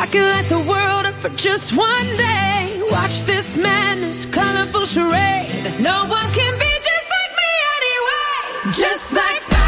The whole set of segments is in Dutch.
could light the world up for just one day. Watch this madness, colorful charade. No one can be just like me anyway. Just like fire.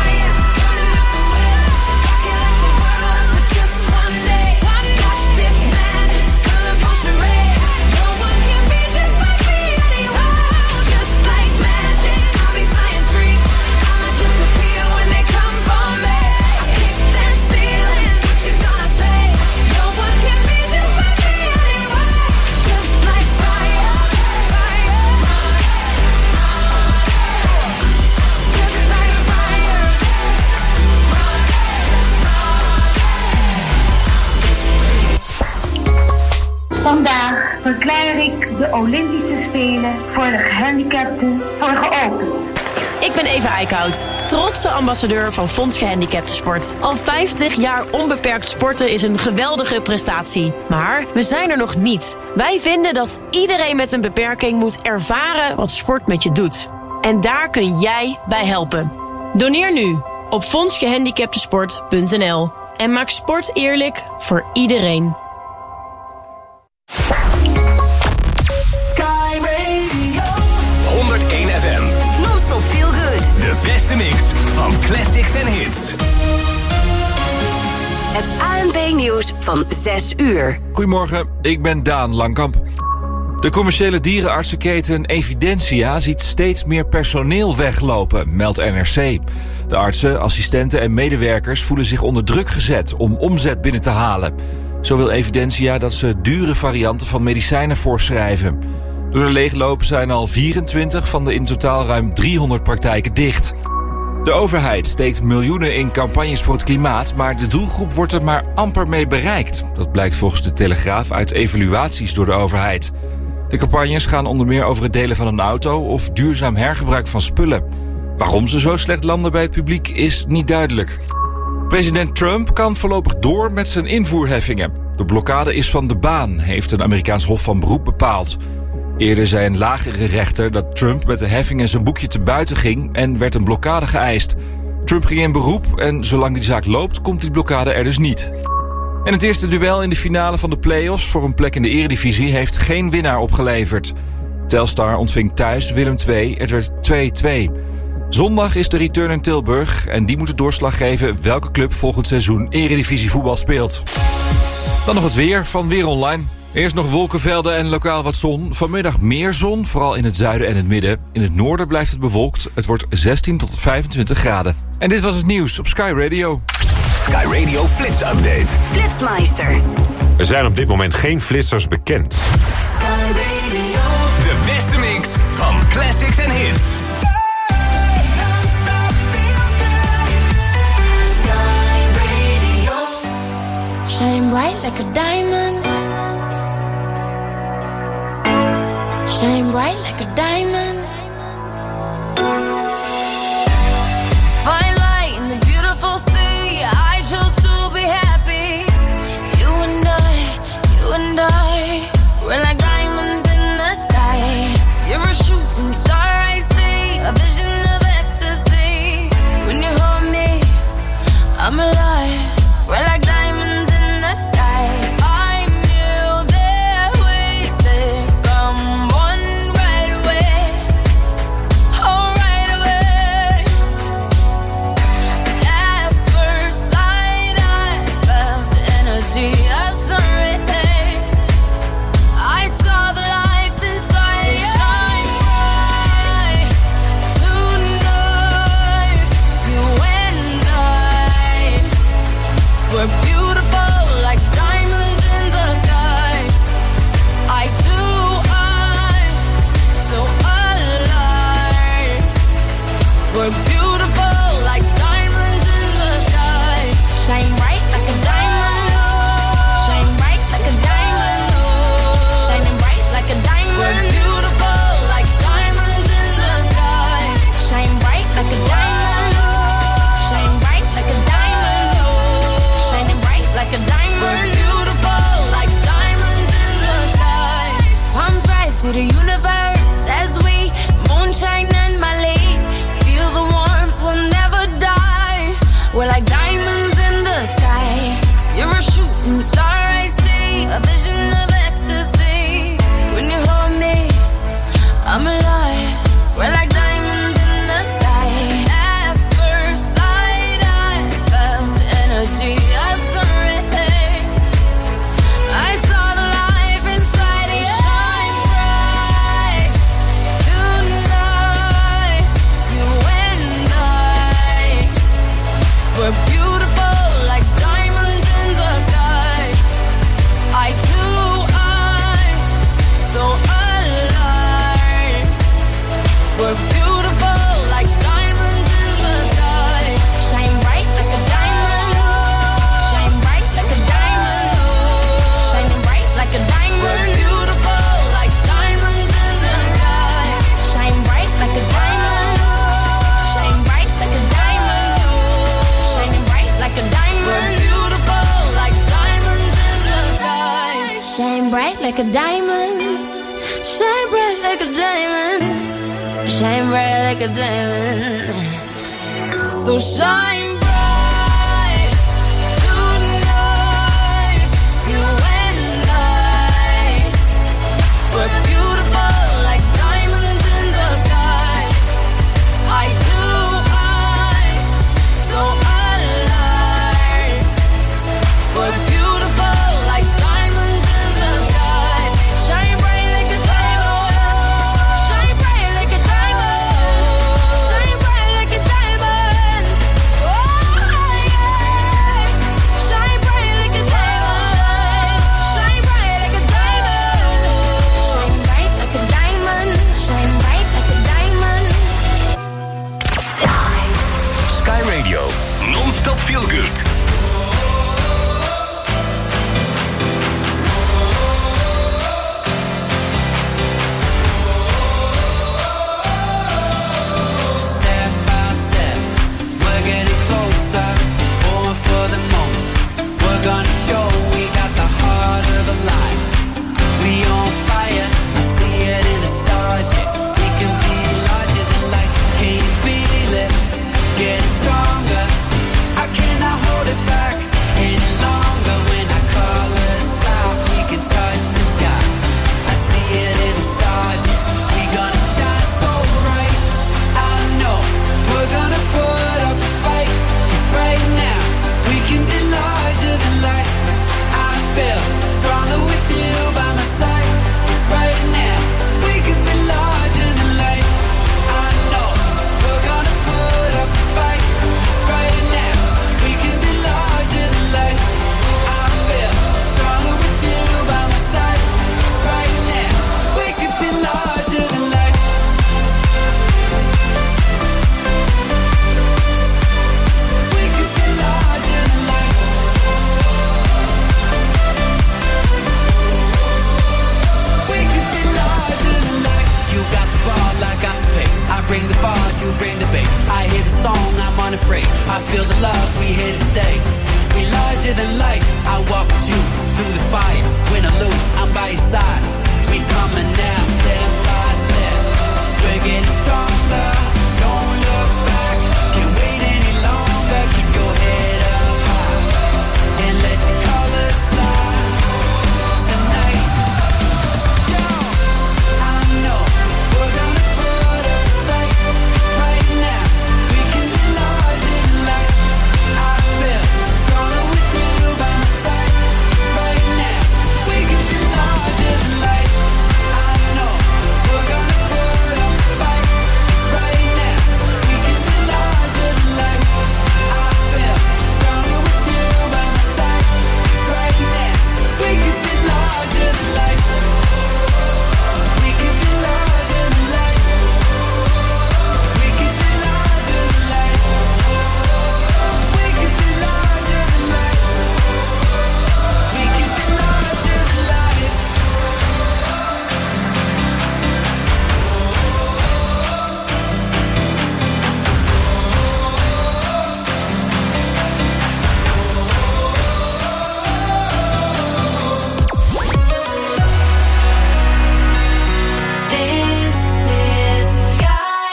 Vandaag verklaar ik de Olympische Spelen voor de gehandicapten voor geopend. Ik ben Eva Eickhout, trotse ambassadeur van Fonds Gehandicaptensport. Al 50 jaar onbeperkt sporten is een geweldige prestatie. Maar we zijn er nog niet. Wij vinden dat iedereen met een beperking moet ervaren wat sport met je doet. En daar kun jij bij helpen. Doneer nu op fondsgehandicaptensport.nl en maak sport eerlijk voor iedereen. Sky Radio 101 FM. Non-stop feel good. De beste mix van classics en hits. Het ANP-nieuws van 6 uur. Goedemorgen, ik ben Daan Langkamp. De commerciële dierenartsenketen Evidentia ziet steeds meer personeel weglopen, meldt NRC. De artsen, assistenten en medewerkers voelen zich onder druk gezet om omzet binnen te halen. Zo wil Evidentia dat ze dure varianten van medicijnen voorschrijven. Door de leeglopen zijn al 24 van de in totaal ruim 300 praktijken dicht. De overheid steekt miljoenen in campagnes voor het klimaat, maar de doelgroep wordt er maar amper mee bereikt. Dat blijkt volgens de Telegraaf uit evaluaties door de overheid. De campagnes gaan onder meer over het delen van een auto of duurzaam hergebruik van spullen. Waarom ze zo slecht landen bij het publiek is niet duidelijk. President Trump kan voorlopig door met zijn invoerheffingen. De blokkade is van de baan, heeft een Amerikaans hof van beroep bepaald. Eerder zei een lagere rechter dat Trump met de heffingen zijn boekje te buiten ging en werd een blokkade geëist. Trump ging in beroep en zolang die zaak loopt, komt die blokkade er dus niet. En het eerste duel in de finale van de play-offs voor een plek in de Eredivisie heeft geen winnaar opgeleverd. Telstar ontving thuis Willem II, het werd 2-2. Zondag is de return in Tilburg en die moet de doorslag geven welke club volgend seizoen Eredivisie voetbal speelt. Dan nog het weer van Weer Online. Eerst nog wolkenvelden en lokaal wat zon. Vanmiddag meer zon, vooral in het zuiden en het midden. In het noorden blijft het bewolkt. Het wordt 16 tot 25 graden. En dit was het nieuws op Sky Radio. Sky Radio Flits Update. Flitsmeister. Er zijn op dit moment geen flitsers bekend. Sky Radio. De beste mix van classics en hits. Shine bright like a diamond. Shine bright like a diamond. Fine light in the beautiful sea. I chose to be happy. You and I, we're like diamonds in the sky. You're a shooting star, I see, a vision of ecstasy. When you hold me, I'm alive. We're like diamonds in the sky. I knew that we become one right away. Oh, right away. At first sight, I felt the energy of sun rays. I saw the life inside. So shine bright tonight. You and I, we're beautiful like diamonds in the sky. I too, I'm so alive. We're beautiful like diamonds in the sky. Shine bright like a diamond. Shine bright like a diamond. Shining bright like a diamond. We're beautiful like diamonds in the sky. Shine bright like a diamond. Shine bright like a diamond. Shining bright like a diamond. We're beautiful like diamonds in the sky. Palms rise to the universe as we moonshine and Malay. Feel the warmth, we'll never die. We're like diamonds in the sky. You're a shooting star, I see, Shine bright like a diamond. Shine bright like a diamond. Shine bright like a diamond. So shine bright tonight. You and I, we're beautiful like diamonds in the sky. Eye to eye, so alive. We're beautiful like diamonds in the sky. Shine bright like a diamond. Shine bright like a diamond. Shine bright like a diamond. Oh yeah. Shine bright like a diamond. Shine bright like a diamond. Shine bright like a diamond. Shine bright like a diamond. Sky Radio. Non-stop feel good. Step by step, we're getting closer. Born for the moment. We're gonna show we got the heart of a lion. We on fire, I see it in the stars. Yeah, we can be larger than life. Can you feel it? Getting stronger. I cannot hold it back any longer. When our colors fly, we can touch the sky. I see it in the stars. Yeah, we gonna shine so bright. I know we're gonna put up a fight. 'Cause right now we can be larger than life. I feel stronger with you by my side. 'Cause right now we can be larger than life. I know we're gonna put up a fight. 'Cause right now we can be larger than life. I feel stronger with you by my side. 'Cause right now we can be larger than life. We could be larger than life. We could be larger than life. You got the ball, I got the pace. I bring the bars, you bring the bass. I hear the song, I'm unafraid. I feel the love, we here to stay. We larger than life. I walk with you through the fire. Win or lose, I'm by your side. We coming now, step by step. We're getting stronger. Don't look back. Can't wait any longer. Keep your head up high and let your colors fly tonight. Yo, I know we're gonna put up a fight. 'Cause right now we can be larger than life. I feel stronger with you by my side. 'Cause right now we can be larger than life. I know we're gonna put up a fight. 'Cause right now we can be larger than life. I feel stronger with you by my side. 'Cause right now we can be larger than life. We can be larger than life. We can be larger than life. We can be larger than life. We can be larger than life. This is Sky.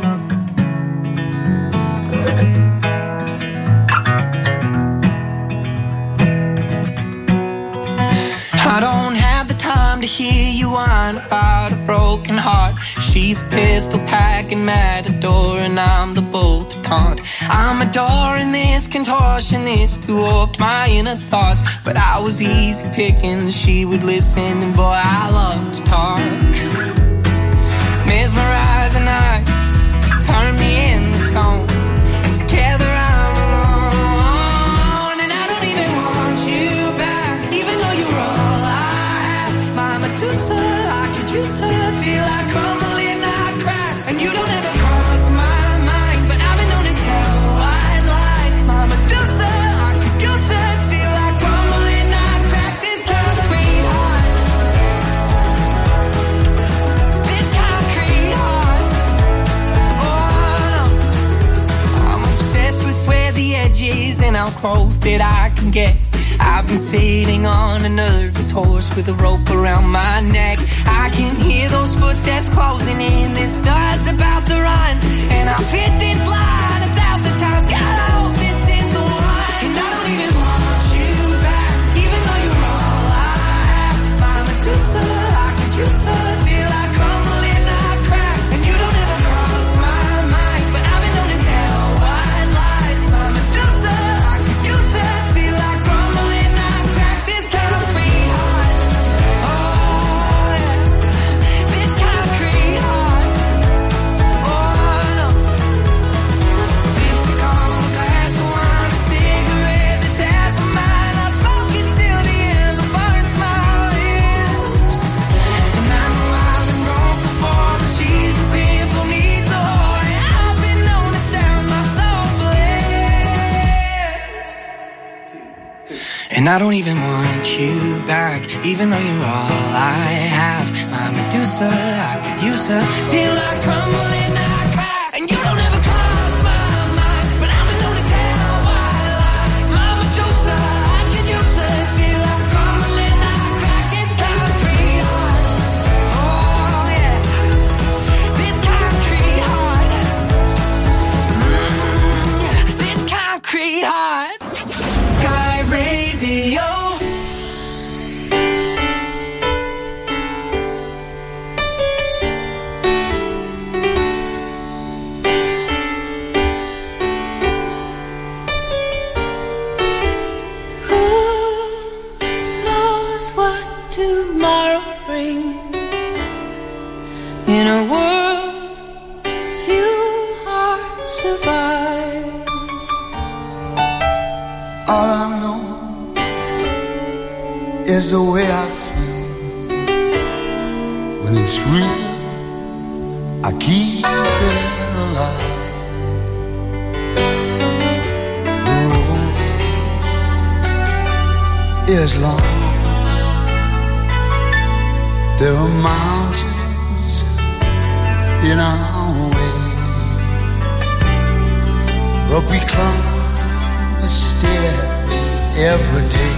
I don't have the time to hear you whine about a broken heart. She's a pistol packing matador and I'm the bull to taunt. I'm adoring this contortionist who warped my inner thoughts. But I was easy picking, she would listen, and boy, I love to talk. Mesmerizing eyes turn me into stone, and together I'm alone. And I don't even want you back, even though you're all I have. My Medusa, I could use her till I crumble and I crack. And you don't ever cross my mind, but I've been known to tell white lies. My Medusa, I could use her till I crumble and I crack. This concrete heart, this concrete heart. Oh no, I'm obsessed with where the edge is and how close that I can get. I I've been sailing on a nervous horse with a rope around my neck. I can hear those footsteps closing in. This star's about to run, and I've hit this line 1,000 times. God, I hope this is the one. And I don't even want you back, even though you're all I have. My Medusa, I could use her till I crumble and I crack. And you don't ever cross my mind, but I've been known to tell white lies. My Medusa, I could use her till I crumble and I crack. This concrete heart, oh yeah, this concrete heart, oh no. Lipstick on a glass of wine, a cigarette that's half of mine. I'll smoke it till the end burns my lips. And I know I've been wrong before, but she's a pimple needs a whore. And I've been known to sound my soul flesh. And I don't even want you back, even though you're all I have. My Medusa, I could use her till I crumble and I crack. And you don't ever cross my mind, but I've been known to tell white lies. My Medusa, I could use her till I crumble and I crack. This concrete heart, oh yeah, this concrete heart, this concrete heart. Sky Radio. Who knows what tomorrow brings? In a world few hearts survive. All I know is the way I feel. When it's real, I keep it alive. The road is long. There are mountains in our way, but we climb a stair every day.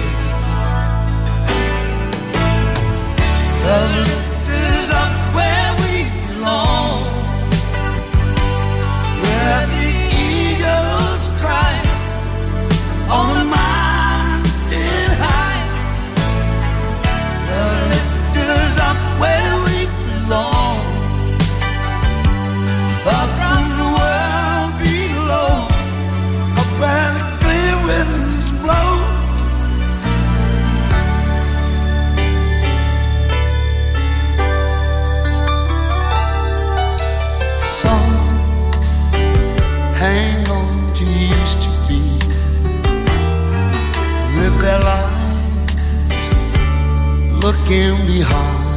The lift is up where we belong, where the eagles cry on the mountain high. The lift is up where we belong, far from the world below, up where the clear winds blow. Some hang on to used to be, live their lives looking behind.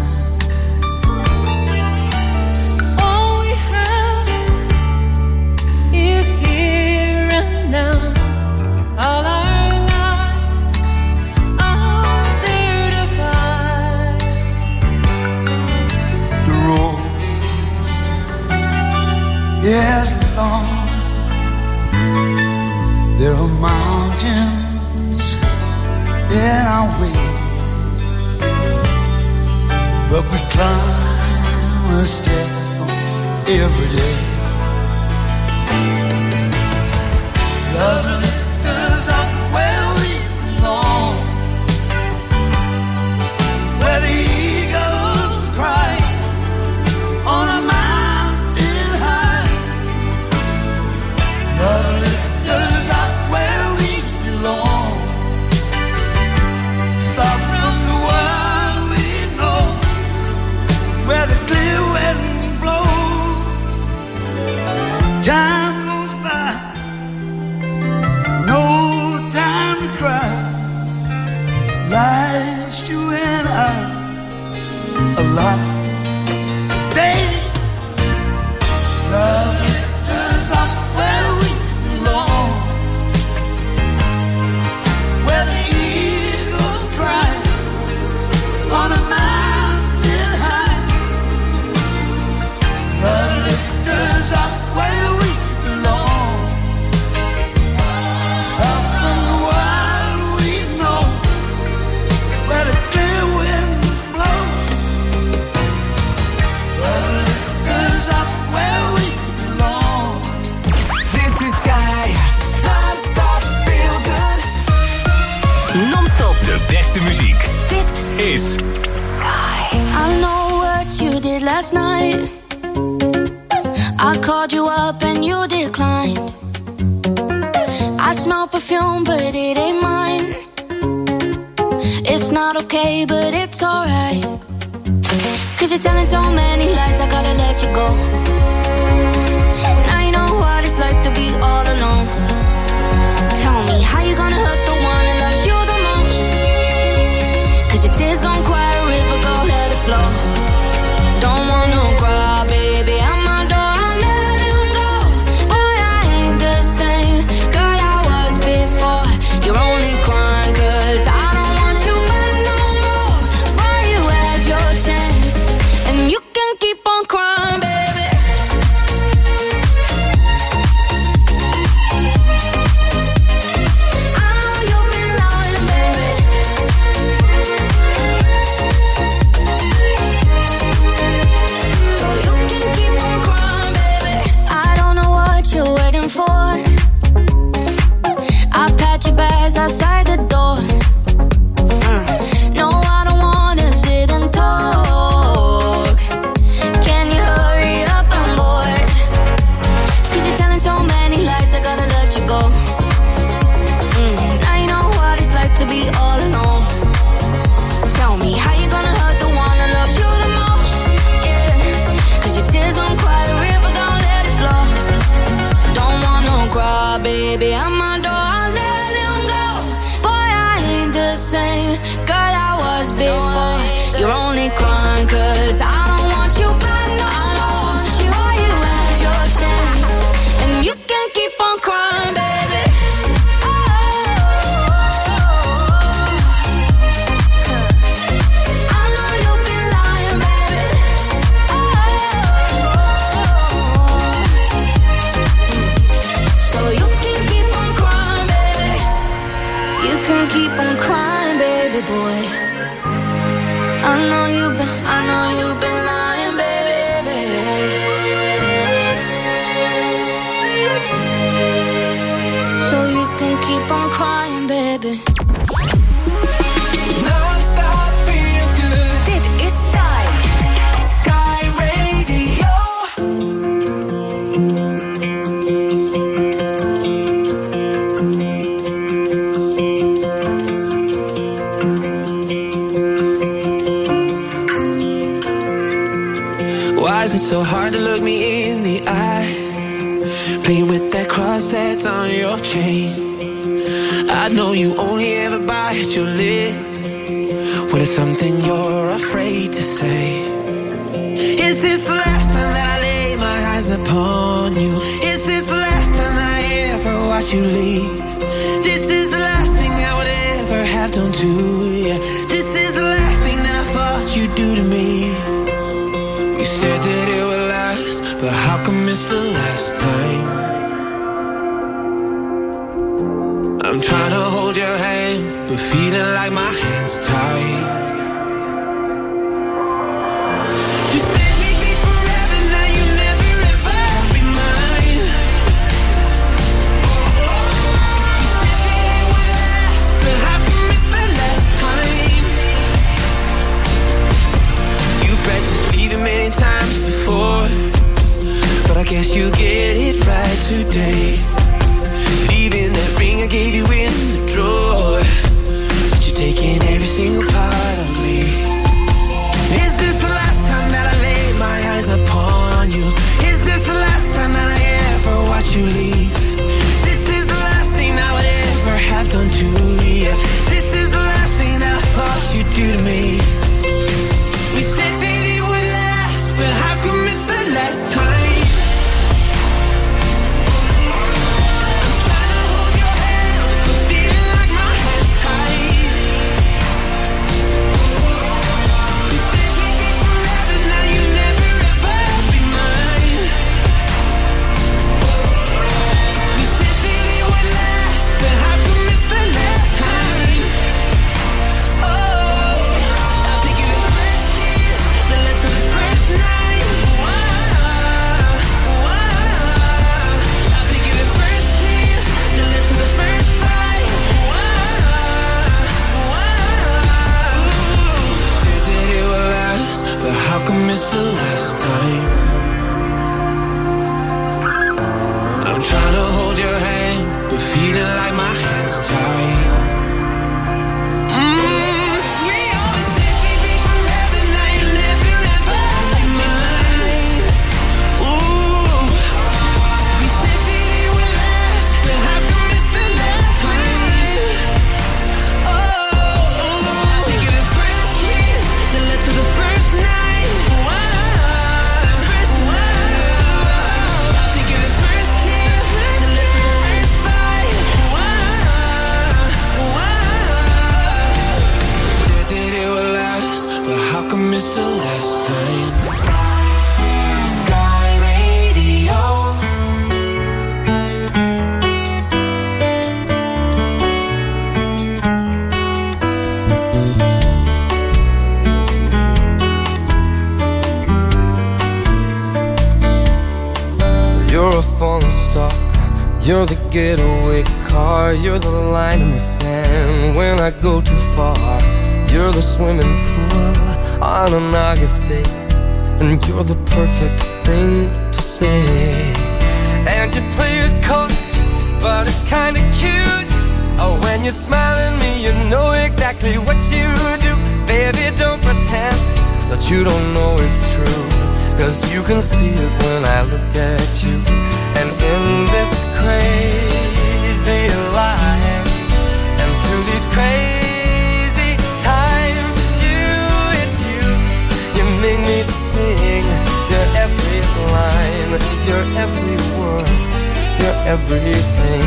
All we have is here and now. All our lives are there to find. The road is long. There are mountains in our way, but we climb a step every day. Love lifts us up where we belong, where the eagles cry on a mountain high. Love lifts us up where we belong, far from the world we know, where the clear winds blow. Time goes by, no time to cry. Life's you and I alive. Day, love lifts us up where we belong, where the eagles cry on a mountain high. Love lifts us up where we belong, up from the world we know, is... Sky. I know what you did last night. I called you up and you declined. I smell perfume but it ain't mine. It's not okay but it's alright. Cause you're telling so many lies, I gotta let you go. Now you know what it's like to be all alone. Tell me, how you gonna hurt the one that loves you the most? Cause your tears gon' quiet a river, go let it flow. Don't wanna cry, baby, I'm my door, I'll let him go. Boy, I ain't the same girl I was before. You're only crying cause I don't want you back no more. Boy, you had your chance and you can keep on crying, baby. I know you've been lying, baby. So you can keep on crying, baby. I don't know what you're waiting for. I pat your bags outside the door. No, I don't wanna sit and talk. Can you hurry up? I'm bored. Cause you're telling so many lies, I gotta let you go. Now you know what it's like to be all alone. Tell me, how you gonna hurt the one that loves you the most? Yeah, cause your tears don't cry the river, don't let it flow. Don't wanna cry, baby, I'm my door, I'll let him go. Boy, I ain't the same girl I was before. You're only crying cause I don't want you back no more. Boy, you had your chance and you can keep on crying, baby. I know you've been lying, baby. So you can keep on crying, baby. You can keep on crying, baby boy. I know you've been lying, baby. So you can keep on crying, baby. Non-stop feel good. Dit is Sky. Sky Radio. Why is it so hard to look me in the eye? Playing with that cross that's on your chain. I know you only ever bite your lip when it's something you're afraid to say. Is this the last time that I lay my eyes upon you? Is this the last time that I ever watch you leave? This is the last thing I would ever have done to you. This is the last thing that I thought you'd do to me. You said that it would last, but how come it's the last time? I'm trying to hold your hand, but feeling like my hand's tied. You said we'd be forever, now you never ever be mine. You said that it would last, but how come it's the last time? come I miss the last time? I'm trying to hold your hand, but feeling like my hand's tied. Missed the last time. Sky Radio. You're a falling star. You're the getaway car. You're the line in the sand when I go too far. You're the swimming pool on an August day, and you're the perfect thing to say. And you play it cold, but it's kinda cute. Oh, when you smile at me, you know exactly what you do. Baby, don't pretend that you don't know it's true, 'cause you can see it when I look at you. And in this crazy life, and through these crazy times, make me sing your every line, your every word, your everything.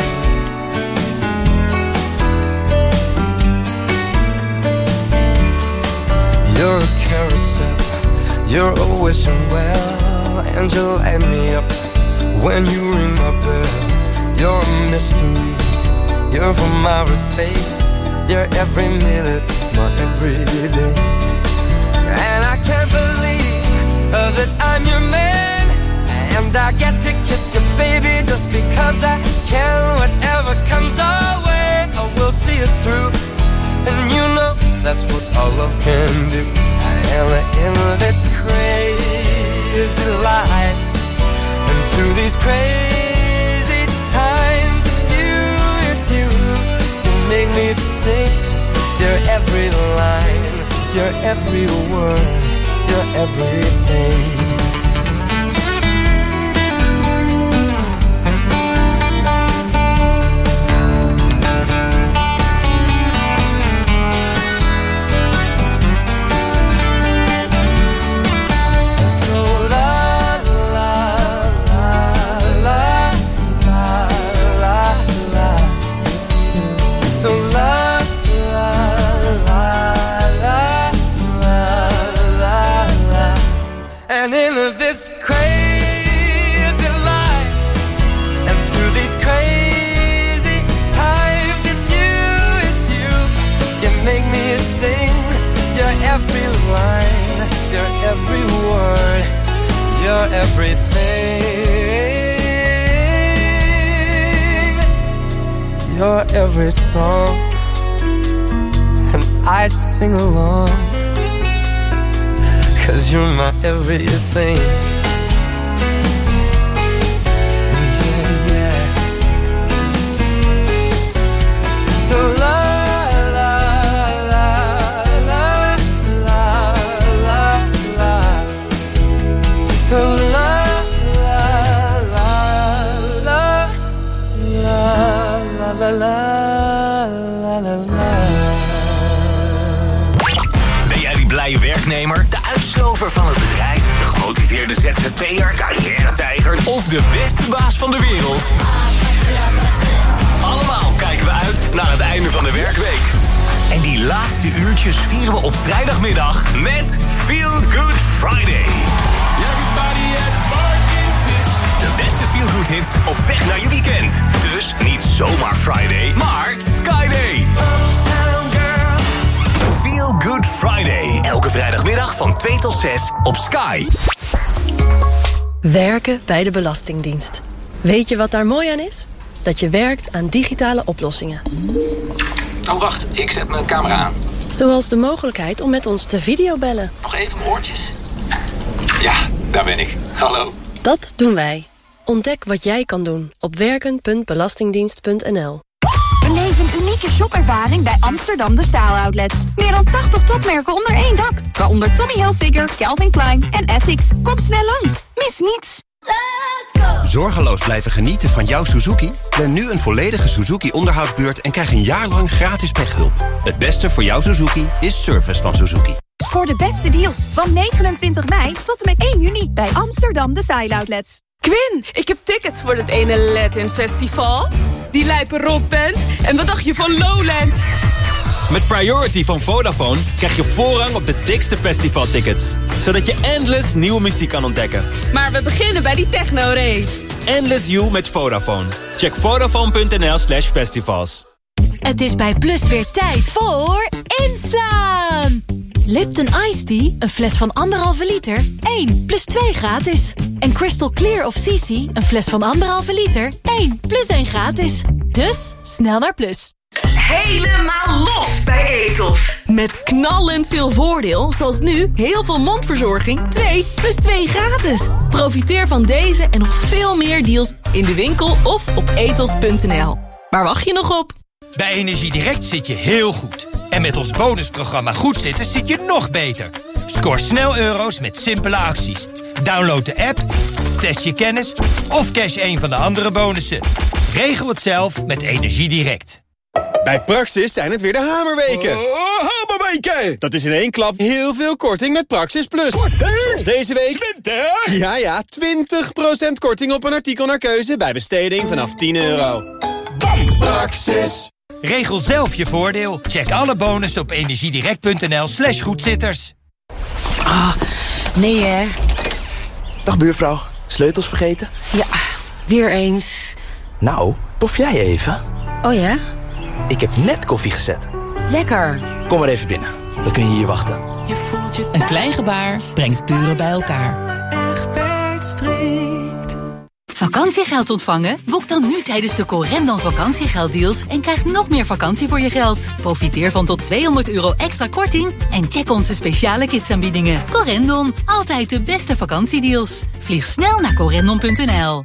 You're a carousel, you're a wishing well, and you light me up when you ring my bell. You're a mystery, you're from outer space, you're every minute of my everyday. And I can't believe that I'm your man, and I get to kiss you, baby, just because I can. Whatever comes our way, I will see it through. And you know that's what our love can do. And in this crazy life, and through these crazy times, it's you, you make me sing your every line, your every word, your everything. Every word, you're everything. You're every song, and I sing along, 'cause you're my everything. Yeah, yeah. So so la la la la la la la la la la. Ben jij die blije werknemer, de uitslover van het bedrijf, de gemotiveerde ZZP'er, carrière-tijger of de beste baas van de wereld? Allemaal kijken we uit naar het einde van de werkweek. En die laatste uurtjes vieren we op vrijdagmiddag met Feel Good Friday. De beste feel-good hits op weg naar je weekend. Dus niet zomaar Friday, maar Skyday. Feel Good Friday. Elke vrijdagmiddag van 2 tot 6 op Sky. Werken bij de Belastingdienst. Weet je wat daar mooi aan is? Dat je werkt aan digitale oplossingen. Oh, wacht. Ik zet mijn camera aan. Zoals de mogelijkheid om met ons te videobellen. Nog even mijn oortjes. Ja, daar ben ik. Hallo. Dat doen wij. Ontdek wat jij kan doen op werken.belastingdienst.nl. Beleef een unieke shopervaring bij Amsterdam De Staal Outlets. Meer dan 80 topmerken onder één dak. Waaronder Tommy Hilfiger, Calvin Klein en Essex. Kom snel langs. Mis niets. Let's go! Zorgeloos blijven genieten van jouw Suzuki? Plan nu een volledige Suzuki-onderhoudsbeurt en krijg een jaar lang gratis pechhulp. Het beste voor jouw Suzuki is service van Suzuki. Scoor de beste deals van 29 mei tot en met 1 juni bij Amsterdam De Staal Outlets. Quinn, ik heb tickets voor het ene Latin Festival, die lijpe rockband en wat dacht je van Lowlands? Met Priority van Vodafone krijg je voorrang op de dikste festivaltickets, zodat je endless nieuwe muziek kan ontdekken. Maar we beginnen bij die techno-rave. Endless You met Vodafone. Check vodafone.nl/festivals. Het is bij Plus weer tijd voor inslaan. Lipton Iced Tea, een fles van 1,5 liter, 1 plus 2 gratis. En Crystal Clear of CC, een fles van 1,5 liter, 1 plus 1 gratis. Dus, snel naar Plus. Helemaal los bij Ethos. Met knallend veel voordeel, zoals nu heel veel mondverzorging 2 plus 2 gratis. Profiteer van deze en nog veel meer deals in de winkel of op ethos.nl. Waar wacht je nog op? Bij Energiedirect zit je heel goed. En met ons bonusprogramma Goed Zitten zit je nog beter. Scoor snel euro's met simpele acties. Download de app, test je kennis of cash een van de andere bonussen. Regel het zelf met Energiedirect. Bij Praxis zijn het weer de hamerweken. Hamerweken! Dat is in één klap heel veel korting met Praxis Plus. Zoals deze week. 20? Ja, 20% korting op een artikel naar keuze bij besteding vanaf €10. Praxis. Regel zelf je voordeel. Check alle bonussen op energiedirect.nl/goedzitters. Nee hè. Dag buurvrouw, sleutels vergeten? Ja, weer eens. Nou, tof jij even? Oh ja? Ik heb net koffie gezet. Lekker. Kom maar even binnen, dan kun je hier wachten. Een klein gebaar brengt buren bij elkaar. Vakantiegeld ontvangen? Boek dan nu tijdens de Corendon vakantiegelddeals en krijg nog meer vakantie voor je geld. Profiteer van tot €200 extra korting en check onze speciale kidsaanbiedingen. Corendon, altijd de beste vakantiedeals. Vlieg snel naar corendon.nl.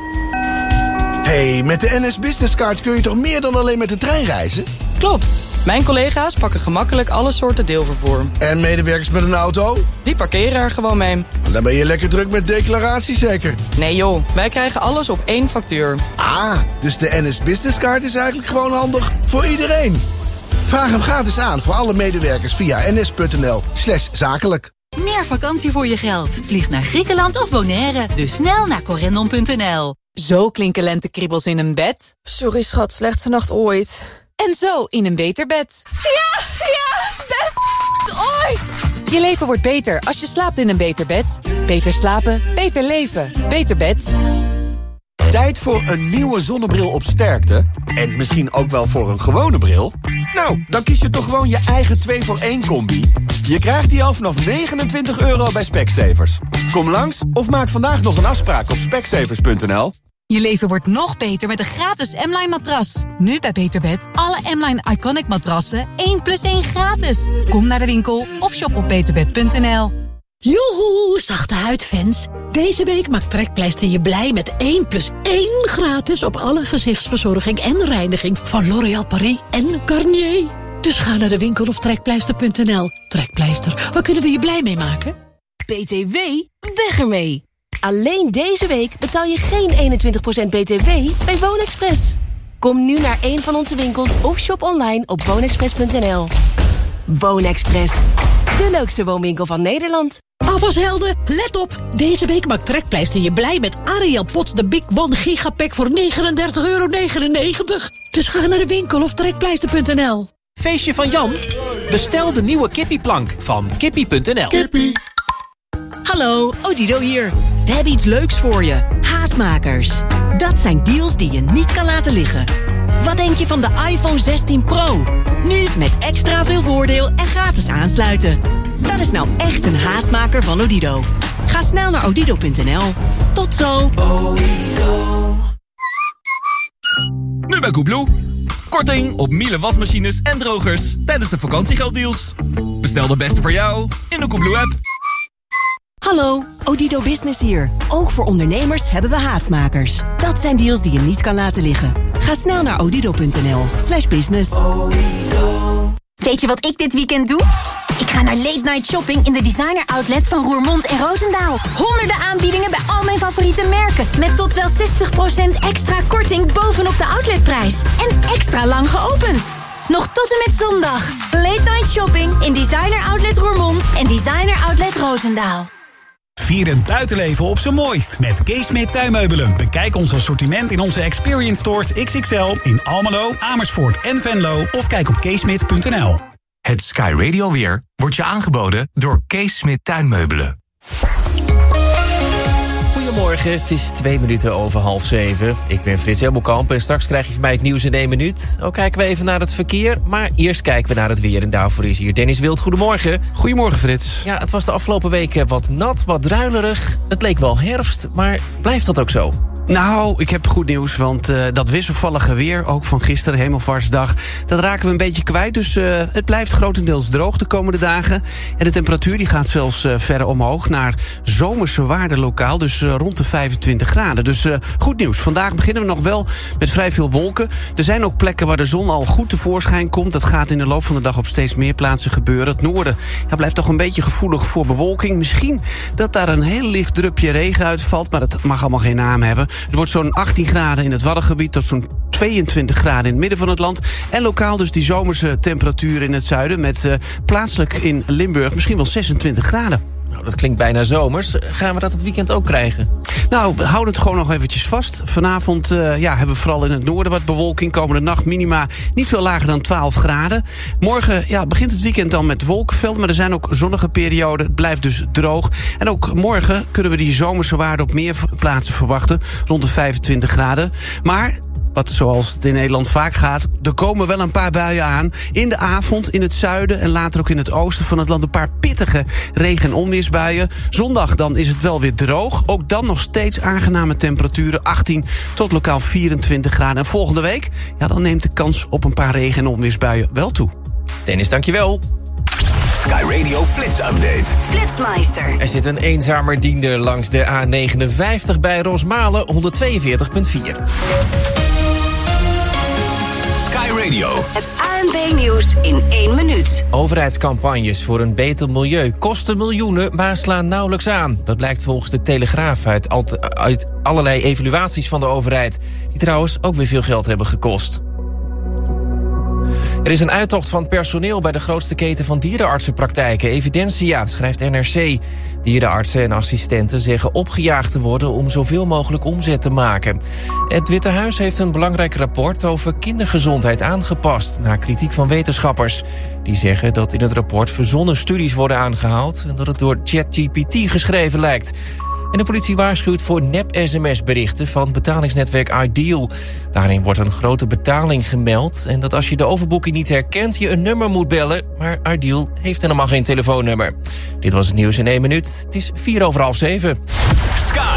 Hey, met de NS Business Card kun je toch meer dan alleen met de trein reizen? Klopt. Mijn collega's pakken gemakkelijk alle soorten deelvervoer. En medewerkers met een auto? Die parkeren er gewoon mee. Dan ben je lekker druk met declaratie zeker? Nee joh, wij krijgen alles op één factuur. Ah, dus de NS Business Card is eigenlijk gewoon handig voor iedereen. Vraag hem gratis aan voor alle medewerkers via ns.nl/zakelijk. Meer vakantie voor je geld. Vlieg naar Griekenland of Bonaire. Dus snel naar corendon.nl. Zo klinken lentekriebels in een bed. Sorry schat, slechtste nacht ooit. En zo in een beter bed. Ja, best ooit! Je leven wordt beter als je slaapt in een beter bed. Beter slapen, beter leven. Beter bed. Tijd voor een nieuwe zonnebril op sterkte? En misschien ook wel voor een gewone bril? Nou, dan kies je toch gewoon je eigen 2-voor-1-combi. Je krijgt die al vanaf €29 bij Specsavers. Kom langs of maak vandaag nog een afspraak op specsavers.nl. Je leven wordt nog beter met een gratis M-Line matras. Nu bij Beterbed alle M-Line Iconic matrassen 1 plus 1 gratis. Kom naar de winkel of shop op beterbed.nl. Joehoe, zachte huidfans. Deze week maakt Trekpleister je blij met 1 plus 1 gratis op alle gezichtsverzorging en reiniging van L'Oréal Paris en Garnier. Dus ga naar de winkel of trekpleister.nl. Trekpleister, waar kunnen we je blij mee maken? BTW? Weg ermee! Alleen deze week betaal je geen 21% BTW bij WoonExpress. Kom nu naar een van onze winkels of shop online op woonexpress.nl. WoonExpress, de leukste woonwinkel van Nederland. Afwashelden, let op! Deze week maakt Trekpleister je blij met Ariel Pots de Big One Gigapack voor €39,99. Dus ga naar de winkel of trekpleister.nl. Feestje van Jan? Bestel de nieuwe kippieplank van kippie.nl. Kippie. Hallo, Odido hier. We hebben iets leuks voor je. Haastmakers. Dat zijn deals die je niet kan laten liggen. Wat denk je van de iPhone 16 Pro? Nu met extra veel voordeel en gratis aansluiten. Dat is nou echt een haastmaker van Odido. Ga snel naar odido.nl. Tot zo. Nu bij Koebloe. Korting op Miele wasmachines en drogers tijdens de vakantiegelddeals. Bestel de beste voor jou in de Koebloe-app. Hallo, Odido Business hier. Ook voor ondernemers hebben we haastmakers. Dat zijn deals die je niet kan laten liggen. Ga snel naar odido.nl/business. Weet je wat ik dit weekend doe? Ik ga naar Late Night Shopping in de designer outlets van Roermond en Roosendaal. Honderden aanbiedingen bij al mijn favoriete merken. Met tot wel 60% extra korting bovenop de outletprijs. En extra lang geopend. Nog tot en met zondag. Late Night Shopping in designer outlet Roermond en designer outlet Roosendaal. Vier het buitenleven op zijn mooist met Keesmit Tuinmeubelen. Bekijk ons assortiment in onze Experience Stores XXL in Almelo, Amersfoort en Venlo. Of kijk op keesmit.nl. Het Sky Radio weer wordt je aangeboden door Kees Smit Tuinmeubelen. Goedemorgen, het is 2 minuten over 6:30. Ik ben Frits Hebbelkamp en straks krijg je van mij het nieuws in 1 minuut. Ook kijken we even naar het verkeer, maar eerst kijken we naar het weer. En daarvoor is hier Dennis Wild. Goedemorgen. Goedemorgen, Frits. Ja, het was de afgelopen weken wat nat, wat druilerig. Het leek wel herfst, maar blijft dat ook zo? Nou, ik heb goed nieuws, want dat wisselvallige weer, ook van gisteren, Hemelvaartsdag, dat raken we een beetje kwijt. Dus het blijft grotendeels droog de komende dagen. En de temperatuur die gaat zelfs verder omhoog naar zomerse waarden lokaal, dus rond de 25 graden. Dus goed nieuws. Vandaag beginnen we nog wel met vrij veel wolken. Er zijn ook plekken waar de zon al goed tevoorschijn komt. Dat gaat in de loop van de dag op steeds meer plaatsen gebeuren. Het noorden blijft toch een beetje gevoelig voor bewolking. Misschien dat daar een heel licht drupje regen uitvalt, maar dat mag allemaal geen naam hebben. Het wordt zo'n 18 graden in het Waddengebied tot zo'n 22 graden in het midden van het land. En lokaal dus die zomerse temperatuur in het zuiden met plaatselijk in Limburg misschien wel 26 graden. Nou, dat klinkt bijna zomers. Gaan we dat het weekend ook krijgen? Nou, we houden het gewoon nog eventjes vast. Vanavond hebben we vooral in het noorden wat bewolking. Komende nacht minima niet veel lager dan 12 graden. Morgen begint het weekend dan met wolkenvelden, maar er zijn ook zonnige perioden. Het blijft dus droog. En ook morgen kunnen we die zomerse waarden op meer plaatsen verwachten. Rond de 25 graden. Maar wat zoals het in Nederland vaak gaat, er komen wel een paar buien aan. In de avond in het zuiden en later ook in het oosten van het land een paar pittige regen- en onweersbuien. Zondag dan is het wel weer droog. Ook dan nog steeds aangename temperaturen, 18 tot lokaal 24 graden. En volgende week, dan neemt de kans op een paar regen- en onweersbuien wel toe. Dennis, dankjewel. Sky Radio Flits Update. Flitsmeister. Er zit een eenzamer diender langs de A59 bij Rosmalen, 142,4. Sky Radio. Het ANP-nieuws in 1 minuut. Overheidscampagnes voor een beter milieu kosten miljoenen, maar slaan nauwelijks aan. Dat blijkt volgens de Telegraaf uit allerlei evaluaties van de overheid, die trouwens ook weer veel geld hebben gekost. Er is een uittocht van personeel bij de grootste keten van dierenartsenpraktijken, Evidentia, schrijft NRC. Dierenartsen en assistenten zeggen opgejaagd te worden om zoveel mogelijk omzet te maken. Het Witte Huis heeft een belangrijk rapport over kindergezondheid aangepast, na kritiek van wetenschappers. Die zeggen dat in het rapport verzonnen studies worden aangehaald en dat het door ChatGPT geschreven lijkt. En de politie waarschuwt voor nep-sms-berichten van betalingsnetwerk Ideal. Daarin wordt een grote betaling gemeld en dat als je de overboeking niet herkent, je een nummer moet bellen. Maar Ideal heeft helemaal geen telefoonnummer. Dit was het nieuws in 1 minuut. Het is 6:04. Sky.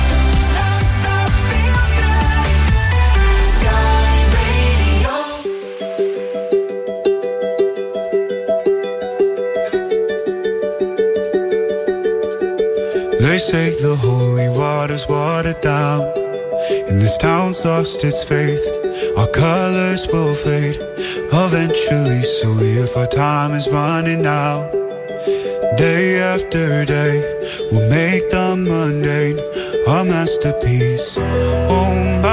They say the holy water's watered down, and this town's lost its faith. Our colors will fade eventually, so if our time is running out, day after day, we'll make the mundane a masterpiece. Oh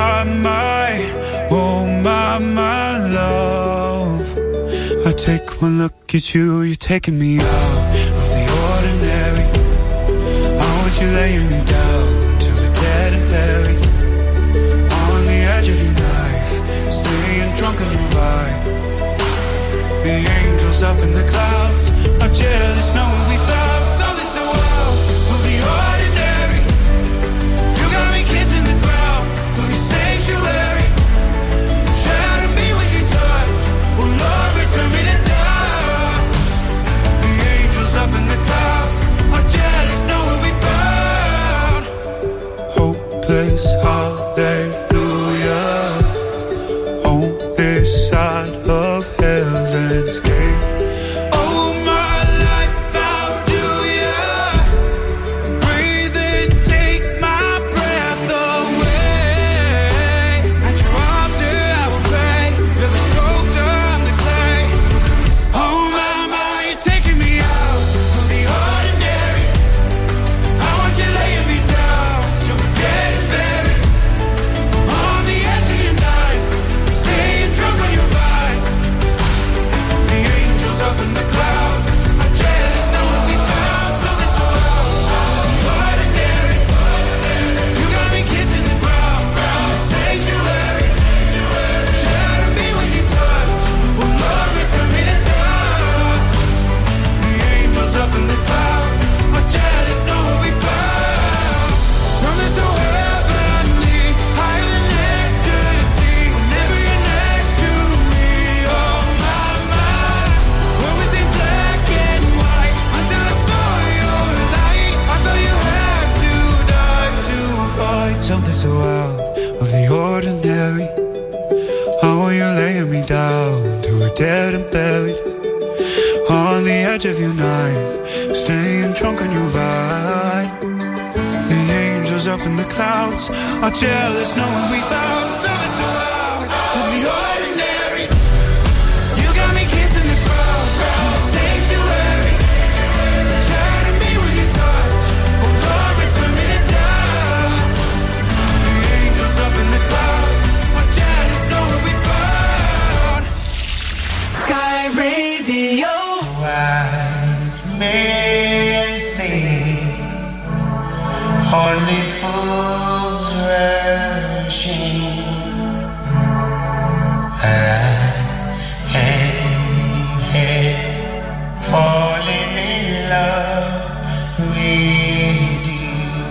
my love, I take one look at you, you're taking me out of the ordinary. You're laying me down till we're dead and buried on the edge of your knife, staying drunk on your vibe. The angels up in the clouds are jealous knowing we found something so wild of the ordinary. You got me kissing the ground of your sanctuary. Shatter me with your touch, oh Lord, return me to dust. The angels up in the clouds are jealous knowing we found hopeless hallelujah on this side of heaven's gate. Oh my life, how do ya edge of your knife, staying drunk on your vibe. The angels up in the clouds are jealous, knowing we found service around of the ordinary. You got me kissing the crowd, the sanctuary. Shining me with your touch, oh Lord, return me to dust. The angels up in the clouds are jealous, knowing we found Sky Radio. Wise men say only fools rushing, and I ain't falling in love with you.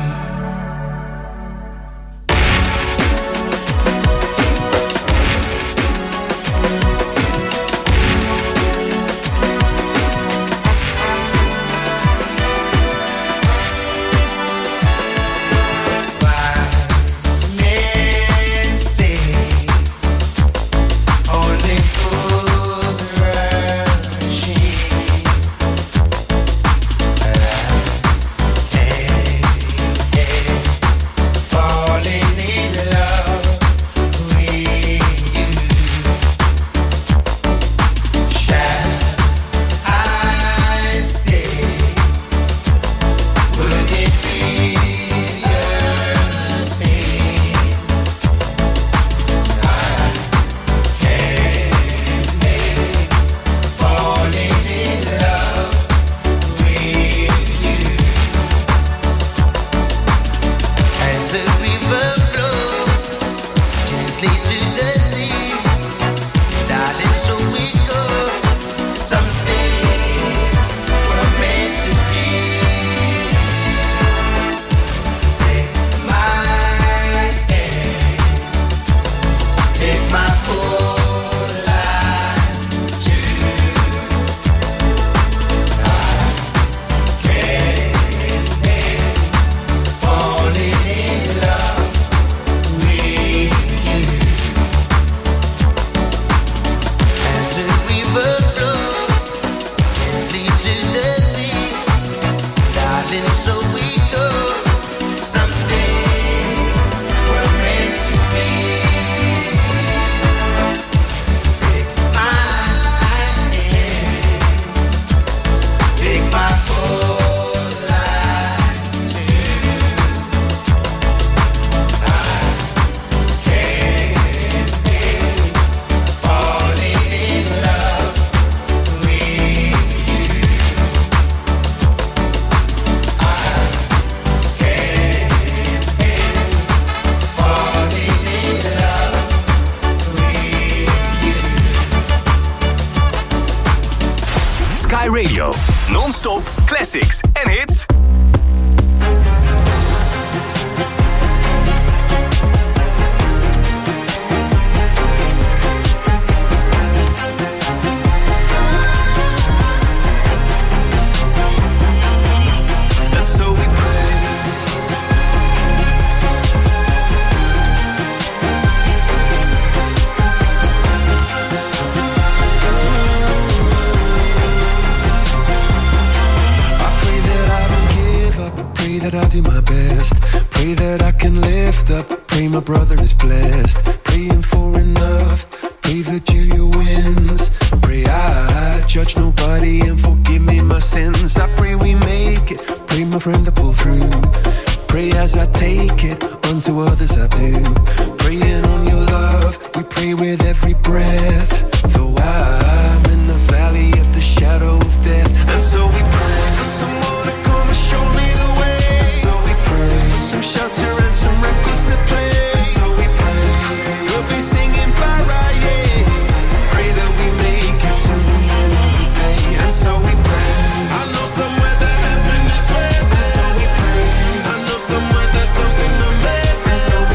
Radio. Non-stop classics en hits. My brother is blessed, praying for enough, pray that Julia wins, pray I judge nobody and forgive me my sins, I pray we make it, pray my friend to pull through, pray as I take it, unto others I do, praying on your love, we pray with every breath, though I'm in the valley of the shadow of death, and so we pray for someone to come and show me the way, and so we pray for some shelter and some records to play.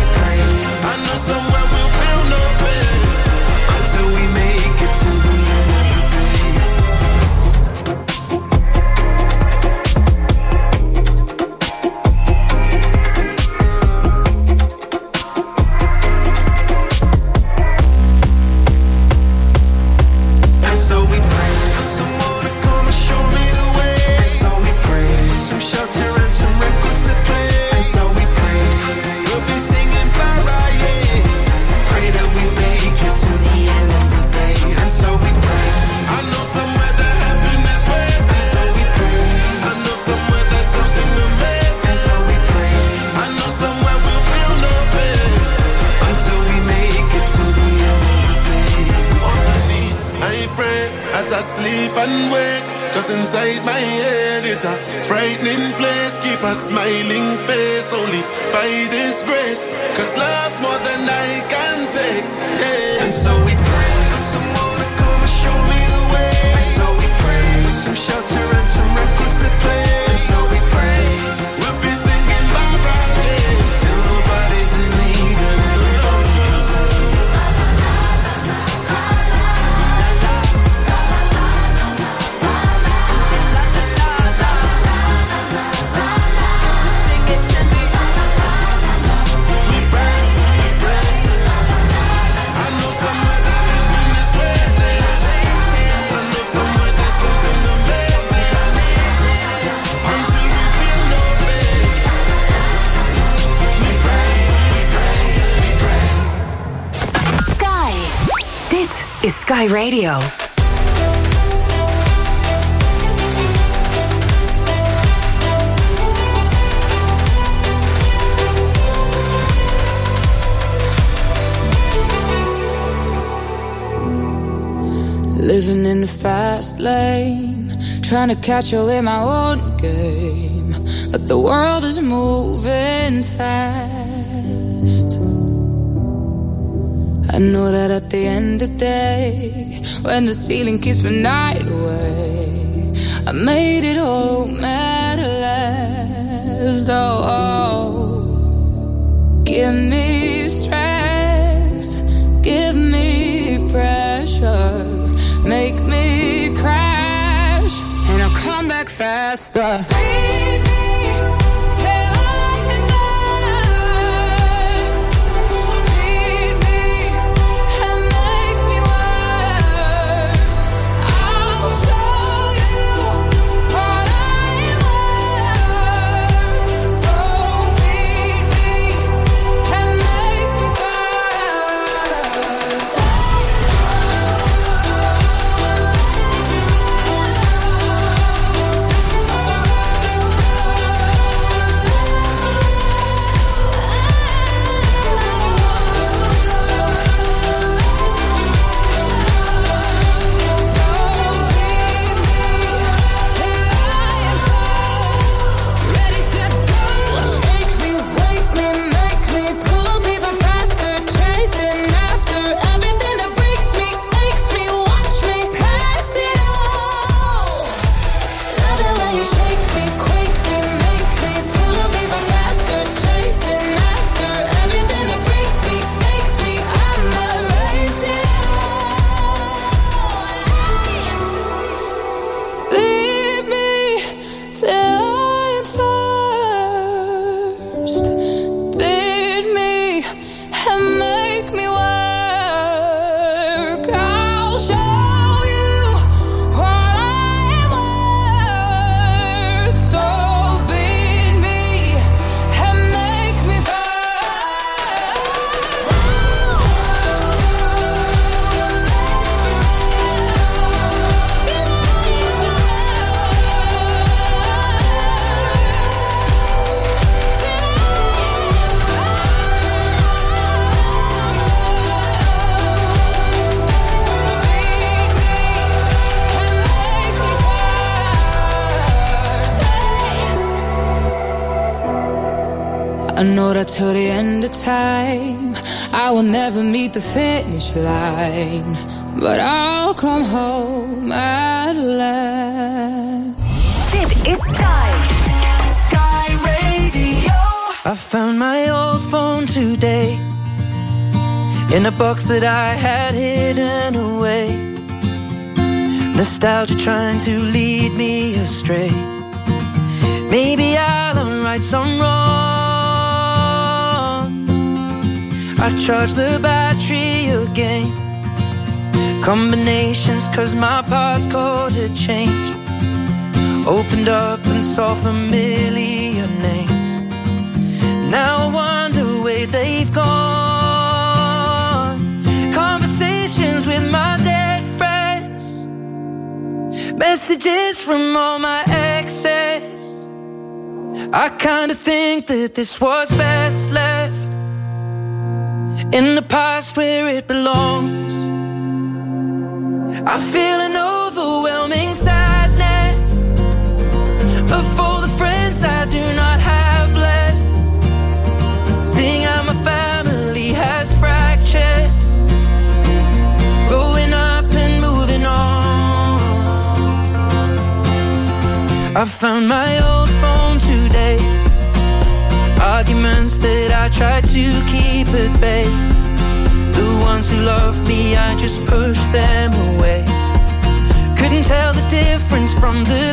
Somewhere we'll feel no pain until we make it to the end. inside my head is a frightening place. Keep a smiling face only by this grace. Cause love's more than I can take. Yeah. And so we pray for someone to come and show me the way. And so we pray for some shelter and some records to play. And so we pray we'll be singing Barbara Day till nobody's in need and everybody can sing. Is Sky Radio. Living in the fast lane, trying to catch up in my own game, but the world is moving fast. I know that at the end of the day, when the ceiling keeps my night away, I made it home at last. Oh, give me stress, give me pressure, make me crash, and I'll come back faster. Beat me. I know that till the end of time I will never meet the finish line, but I'll come home at last. Dit is Sky. Sky Radio. I found my old phone today in a box that I had hidden away. Nostalgia trying to lead me astray. Maybe I'll unwrite some wrong. I charge the battery again. Combinations cause my passcode had changed. Opened up and saw familiar names. Now I wonder where they've gone. Conversations with my dead friends. Messages from all my exes. I kinda think that this was best left in the past where it belongs. I feel an overwhelming sadness I found my old phone today. Arguments that I tried to keep at bay. The ones who loved me, I just pushed them away. Couldn't tell the difference from the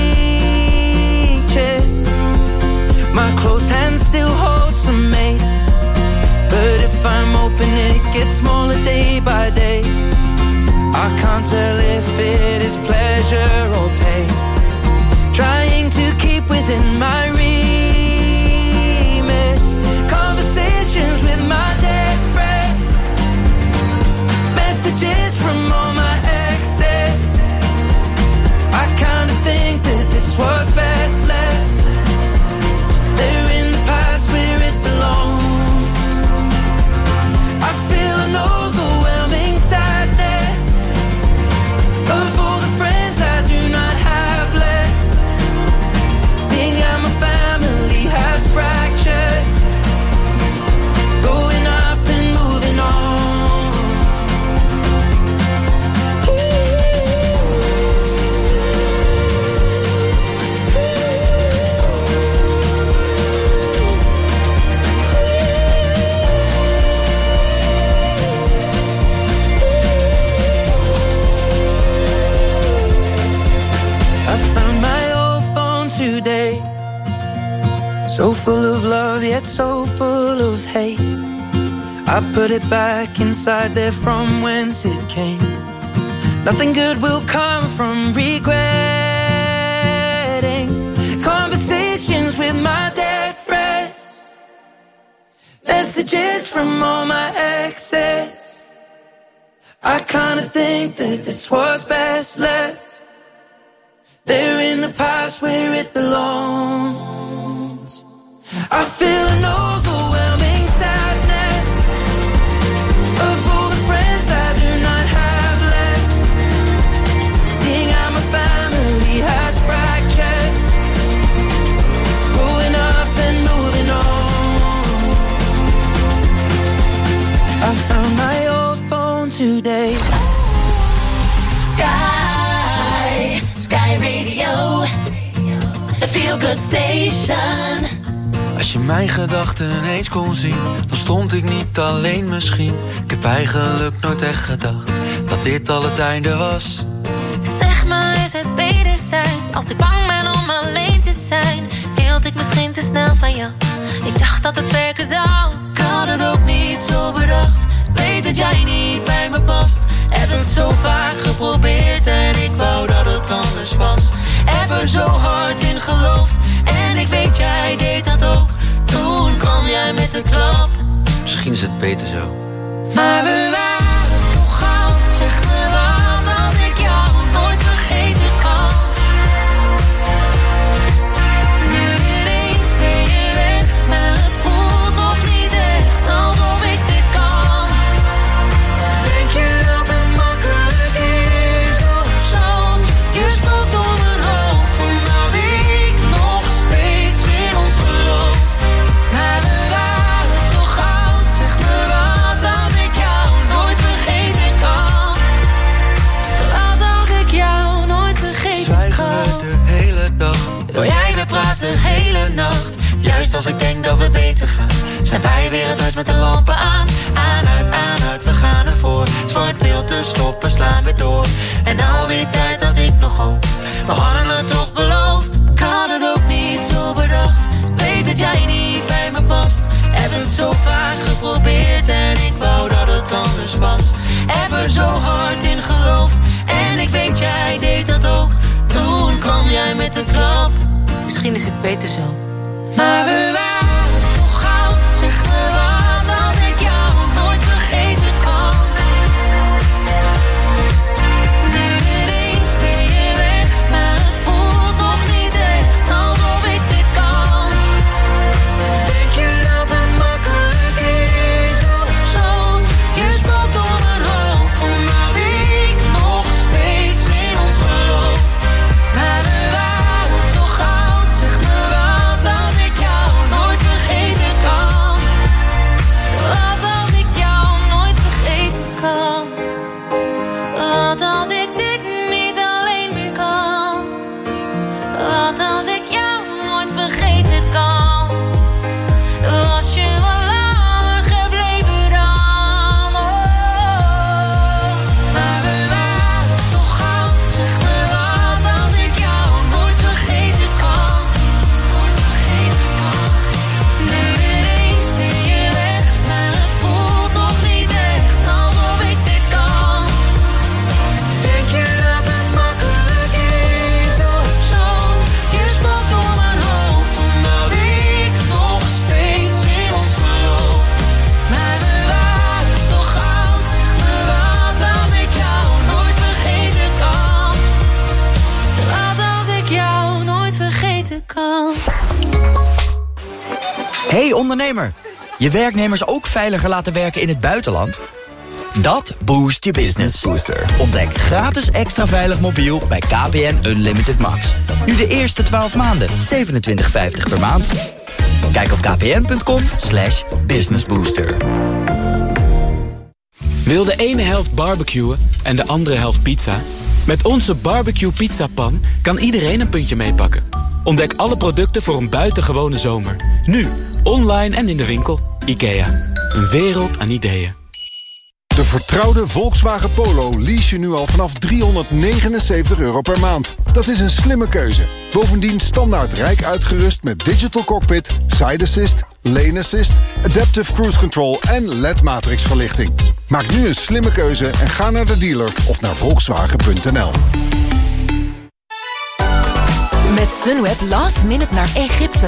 leeches. My close hand still holds some mates. But if I'm open, it gets smaller day by day. I can't tell if it is pleasure or pain. Trying to keep within my remit. Conversations with my dead friends. Messages from all my exes. I kinda think that this was best left. They're in the past where it belongs. I feel an overwhelming sadness of all the friends I do not have left. Seeing how my family has fractured. Going up and moving on. Today, so full of love yet so full of hate. I put it back inside there from whence it came. Nothing good will come from regretting conversations with my dead friends. Messages from all my exes. I kinda think that this was best left. They're in the past where it belongs. I feel an overwhelming sadness of all the friends I do not have left. Seeing how my family has fractured. Growing up and moving on. I found my old phone today. Sky Radio, the Feel Good Station. Als je mijn gedachten eens kon zien, dan stond ik niet alleen misschien. Ik heb eigenlijk nooit echt gedacht dat dit al het einde was. Zeg maar, is het wederzijds? Als ik bang ben om alleen te zijn, hield ik misschien te snel van jou. Ik dacht dat het werken zou. Ik had het ook niet zo bedacht. Weet dat jij niet bij me past. Heb het zo vaak geprobeerd en ik wou dat het anders was. Heb er zo hard in geloofd en ik weet jij deed dat ook. Toen kwam jij met de klap. Misschien is het beter zo. Maar we waren toch goud. Zeg me wat als ik jou nooit vergeten kan. Nu ineens ben je weg, maar het voelt nog niet echt alsof ik dit kan. Denk je dat het makkelijk is of zo? Je spookt door mijn hoofd, omdat ik nog steeds in ons geloof. Maar we waren toch goud, zeg me wat als ik jou nooit vergeten kan. Wat als ik jou nooit vergeten Zwijgen kan. we de hele dag. Wil jij weer praten de hele nacht? Juist als ik denk dat we beter gaan, zijn wij weer het huis met de lampen aan. Aan, uit, we gaan ervoor. Zwart beeld te stoppen, slaan we door. En al die tijd had ik nog hoop. We hadden het toch beloofd. Ik had het ook niet zo bedacht. Weet dat jij niet bij me past. Heb het zo vaak geprobeerd en ik wou dat het anders was. Heb er zo hard in geloofd en ik weet jij deed dat ook. Toen kwam jij met de klap. Misschien is het beter zo. Maar we waren toch goud. Zeg me wat als ik jou nooit vergeten kan. Nu ineens ben je weg, maar het voelt nog niet echt alsof ik dit kan. Denk je dat het makkelijk is of zo? Je spookt door mijn hoofd, omdat ik nog steeds in ons geloof. Maar we waren toch goud. Zeg me wat als ik jou nooit call. Hey ondernemer, je werknemers ook veiliger laten werken in het buitenland? Dat boost je business. Booster. Ontdek gratis extra veilig mobiel bij KPN Unlimited Max. Nu de eerste 12 maanden, 27,50 per maand. Kijk op kpn.com/businessbooster. Wil de ene helft barbecuen en de andere helft pizza? Met onze barbecue pizzapan kan iedereen een puntje meepakken. Ontdek alle producten voor een buitengewone zomer. Nu, online en in de winkel. IKEA, een wereld aan ideeën. De vertrouwde Volkswagen Polo lease je nu al vanaf €379 per maand. Dat is een slimme keuze. Bovendien standaard rijk uitgerust met digital cockpit, side assist, lane assist, adaptive cruise control en LED-matrix verlichting. Maak nu een slimme keuze en ga naar de dealer of naar Volkswagen.nl. Met Sunweb last minute naar Egypte.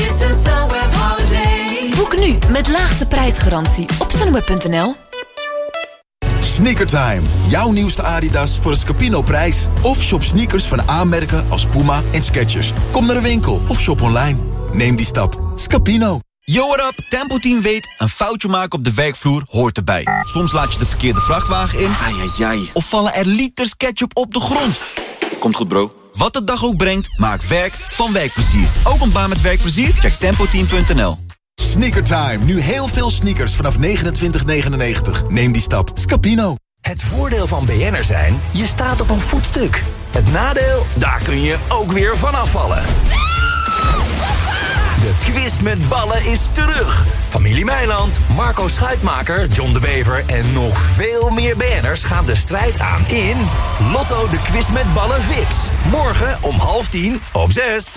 Boek nu met laagste prijsgarantie op Sunweb.nl. Sneakertime, jouw nieuwste Adidas voor een Scapino-prijs. Of shop sneakers van A-merken als Puma en Skechers. Kom naar de winkel of shop online. Neem die stap. Scapino. Yo, what up? Tempo Team weet, een foutje maken op de werkvloer hoort erbij. Soms laat je de verkeerde vrachtwagen in. Ai. Of vallen er liters ketchup op de grond. Komt goed, bro. Wat de dag ook brengt, maak werk van werkplezier. Ook een baan met werkplezier? Check tempoteam.nl. Sneakertime, nu heel veel sneakers vanaf $29,99. Neem die stap. Scapino. Het voordeel van BN'er zijn, je staat op een voetstuk. Het nadeel, daar kun je ook weer van afvallen. De quiz met ballen is terug. Familie Meiland, Marco Schuitmaker, John de Bever en nog veel meer BN'ers gaan de strijd aan in Lotto de quiz met ballen VIPs. Morgen om 9:30 op 6.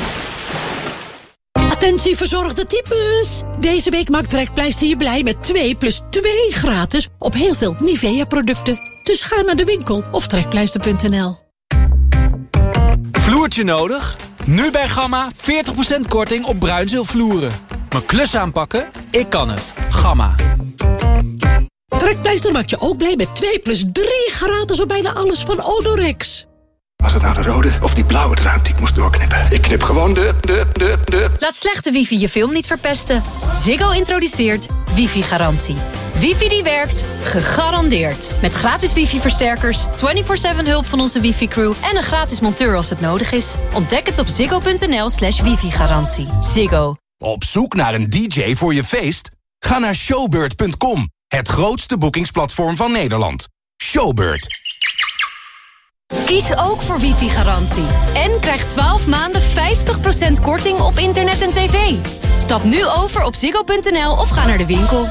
Attentie verzorgde types. Deze week maakt Trekpleister je blij met 2+2 gratis op heel veel Nivea-producten. Dus ga naar de winkel of trekpleister.nl. Vloertje nodig? Nu bij Gamma 40% korting op bruinzeelvloeren. Mijn klus aanpakken? Ik kan het. Gamma. Trekpleister maakt je ook blij met 2+3 gratis op bijna alles van Odorex. Was het nou de rode of die blauwe draad die ik moest doorknippen? Ik knip gewoon de... Laat slechte wifi je film niet verpesten. Ziggo introduceert wifi-garantie. Wifi die werkt, gegarandeerd. Met gratis wifi-versterkers, 24/7 hulp van onze wifi-crew... en een gratis monteur als het nodig is. Ontdek het op ziggo.nl/wifi-garantie. Ziggo. Op zoek naar een DJ voor je feest? Ga naar showbird.com. Het grootste boekingsplatform van Nederland. Showbird. Kies ook voor wifi-garantie. En krijg 12 maanden 50% korting op internet en tv. Stap nu over op ziggo.nl of ga naar de winkel.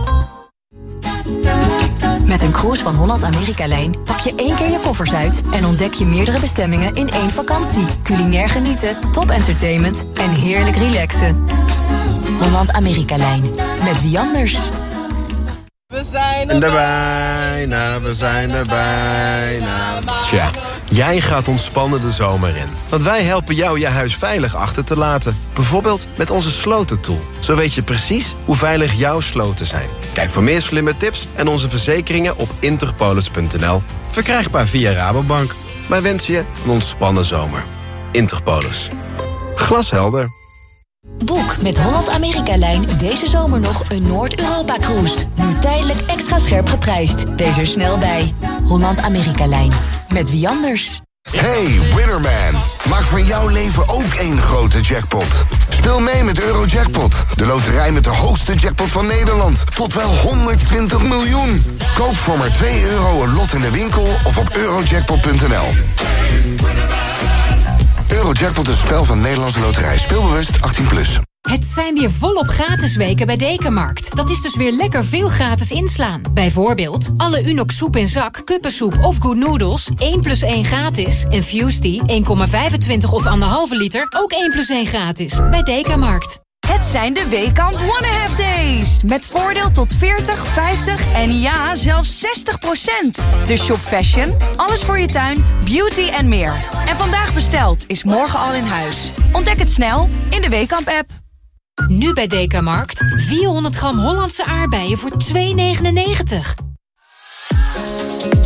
Met een cruise van Holland Amerika-lijn pak je 1 keer je koffers uit... en ontdek je meerdere bestemmingen in 1 vakantie. Culinair genieten, top entertainment en heerlijk relaxen. Holland Amerika-lijn. Met wie anders? We zijn er bijna, we zijn er bijna. Tja, jij gaat ontspannen de zomer in. Want wij helpen jou je huis veilig achter te laten. Bijvoorbeeld met onze slotentool. Zo weet je precies hoe veilig jouw sloten zijn. Kijk voor meer slimme tips en onze verzekeringen op interpolis.nl. Verkrijgbaar via Rabobank. Wij wensen je een ontspannen zomer. Interpolis. Glashelder. Boek met Holland Amerika-lijn deze zomer nog een Noord-Europa-cruise. Nu tijdelijk extra scherp geprijsd. Wees er snel bij. Holland Amerika-lijn. Met wie anders? Hey, Winnerman. Maak van jouw leven ook één grote jackpot. Speel mee met Eurojackpot. De loterij met de hoogste jackpot van Nederland. Tot wel 120 miljoen. Koop voor maar €2 een lot in de winkel of op eurojackpot.nl. Eurojackpot is een spel van Nederlandse Loterij. Speelbewust 18+. Het zijn weer volop gratis weken bij Dekamarkt. Dat is dus weer lekker veel gratis inslaan. Bijvoorbeeld alle Unox soep in zak, kuppensoep of Good Noodles 1+1 gratis. En Fusty 1,25 of 1,5 liter ook 1+1 gratis. Bij Dekamarkt. Het zijn de Weekamp One Half Days. Met voordeel tot 40, 50 en ja, zelfs 60%. Dus shop fashion, alles voor je tuin, beauty en meer. En vandaag besteld is morgen al in huis. Ontdek het snel in de Weekamp-app. Nu bij Dekamarkt 400 gram Hollandse aardbeien voor €2,99.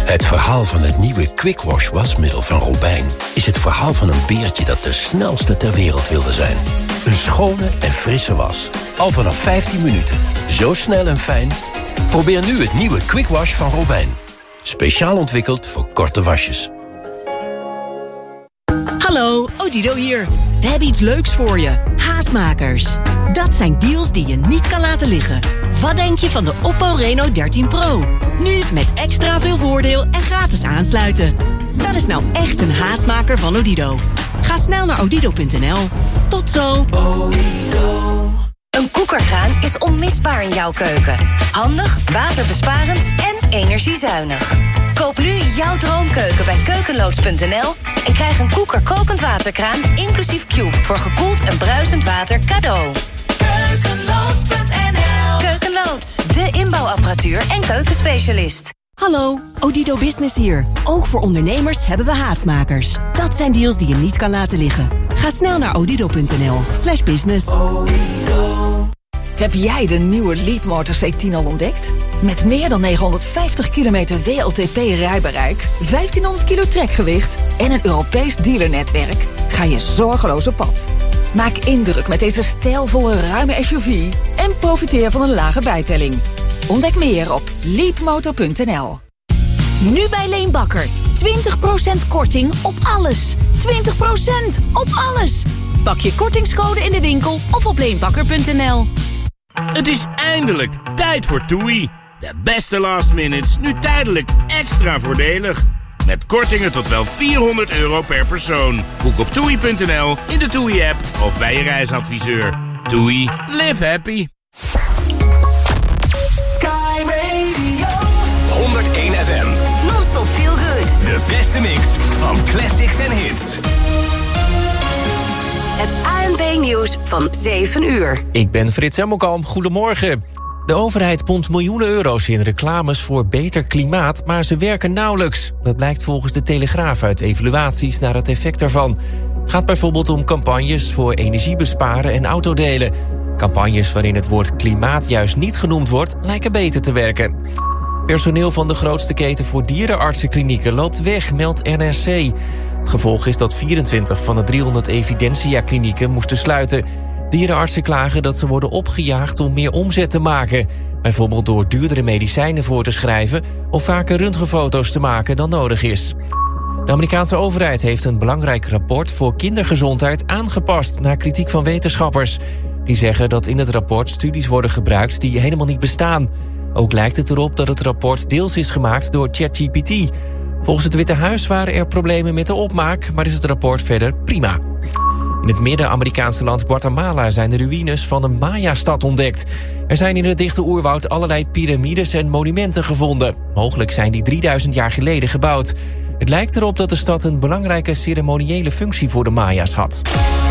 Het verhaal van het nieuwe Quick Wash wasmiddel van Robijn is het verhaal van een beertje dat de snelste ter wereld wilde zijn. Een schone en frisse was. Al vanaf 15 minuten. Zo snel en fijn. Probeer nu het nieuwe Quick Wash van Robijn. Speciaal ontwikkeld voor korte wasjes. Hallo, Odido hier. We hebben iets leuks voor je. Haastmakers. Dat zijn deals die je niet kan laten liggen. Wat denk je van de Oppo Reno 13 Pro? Nu met extra veel voordeel en gratis aansluiten. Dat is nou echt een haastmaker van Odido. Ga snel naar odido.nl. Tot zo. Een koekerkraan is onmisbaar in jouw keuken. Handig, waterbesparend en energiezuinig. Koop nu jouw droomkeuken bij keukenloods.nl en krijg een Koeker kokend waterkraan inclusief Cube voor gekoeld en bruisend water cadeau. Keukenloods.nl. Keukenloods, de inbouwapparatuur en keukenspecialist. Hallo, Odido Business hier. Ook voor ondernemers hebben we haastmakers. Dat zijn deals die je niet kan laten liggen. Ga snel naar odido.nl/business. Heb jij de nieuwe Leapmotor C10 al ontdekt? Met meer dan 950 kilometer WLTP-rijbereik, 1500 kilo trekgewicht en een Europees dealernetwerk ga je zorgeloos op pad. Maak indruk met deze stijlvolle ruime SUV en profiteer van een lage bijtelling. Ontdek meer op leapmotor.nl. Nu bij Leenbakker. 20% korting op alles. 20% op alles. Pak je kortingscode in de winkel of op leenbakker.nl. Het is eindelijk tijd voor TUI. De beste last minutes, nu tijdelijk extra voordelig. Met kortingen tot wel €400 per persoon. Boek op TUI.nl, in de TUI-app of bij je reisadviseur. TUI, live happy. Sky Radio 101 FM. Non-stop feel good. De beste mix van classics en hits. Het ANP-nieuws van 7 uur. Ik ben Frits Hemmelkamp, goedemorgen. De overheid pompt miljoenen euro's in reclames voor beter klimaat, maar ze werken nauwelijks. Dat blijkt volgens de Telegraaf uit evaluaties naar het effect daarvan. Het gaat bijvoorbeeld om campagnes voor energiebesparen en autodelen. Campagnes waarin het woord klimaat juist niet genoemd wordt, lijken beter te werken. Personeel van de grootste keten voor dierenartsenklinieken loopt weg, meldt NRC. Het gevolg is dat 24 van de 300 Evidentia-klinieken moesten sluiten. Dierenartsen klagen dat ze worden opgejaagd om meer omzet te maken. Bijvoorbeeld door duurdere medicijnen voor te schrijven of vaker röntgenfoto's te maken dan nodig is. De Amerikaanse overheid heeft een belangrijk rapport voor kindergezondheid aangepast naar kritiek van wetenschappers. Die zeggen dat in het rapport studies worden gebruikt die helemaal niet bestaan. Ook lijkt het erop dat het rapport deels is gemaakt door ChatGPT. Volgens het Witte Huis waren er problemen met de opmaak, maar is het rapport verder prima. In het Midden-Amerikaanse land Guatemala zijn de ruïnes van een Maya-stad ontdekt. Er zijn in het dichte oerwoud allerlei piramides en monumenten gevonden. Mogelijk zijn die 3000 jaar geleden gebouwd. Het lijkt erop dat de stad een belangrijke ceremoniële functie voor de Maya's had.